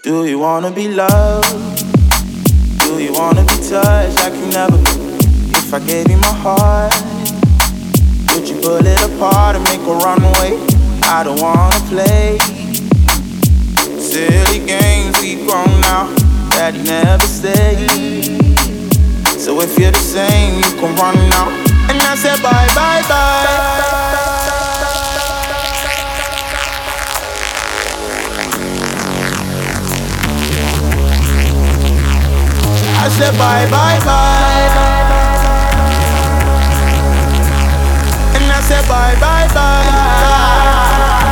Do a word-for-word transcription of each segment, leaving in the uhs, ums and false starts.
Do you wanna be loved? Do you wanna be touched like you never been? If I gave you my heart, would you pull it apart and make a runaway? I don't wanna play silly games, we've grown now. Daddy never stayed. So if you're the same, you can run now. And I said bye, bye, bye. I said bye, bye, bye. And I said bye, bye, bye.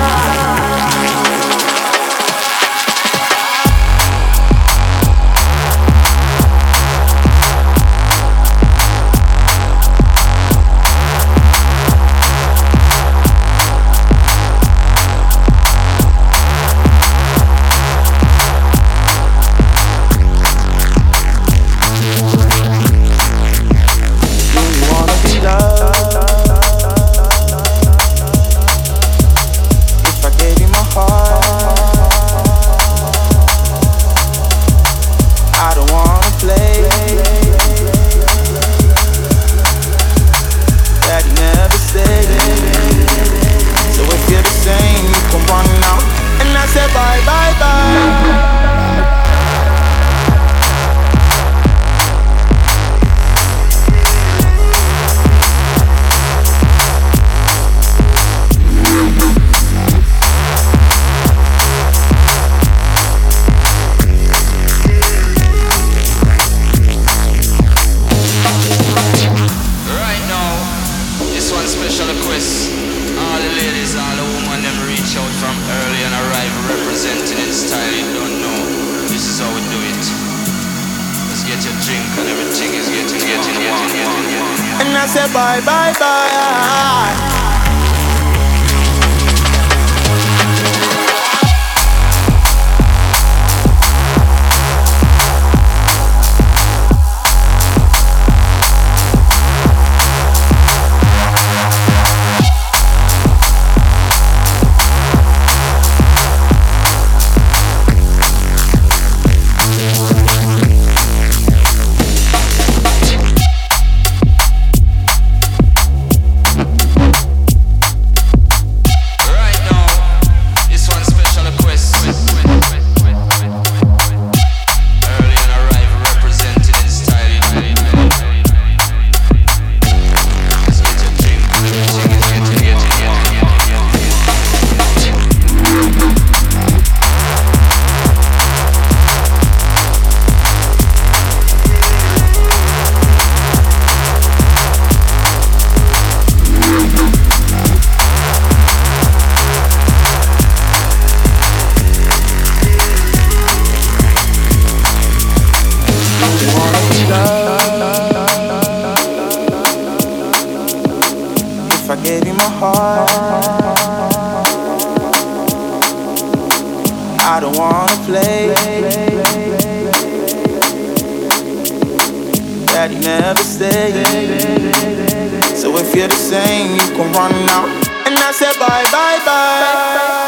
Daddy never stayed. So if you're the same, you can run now. And I said bye, bye, bye.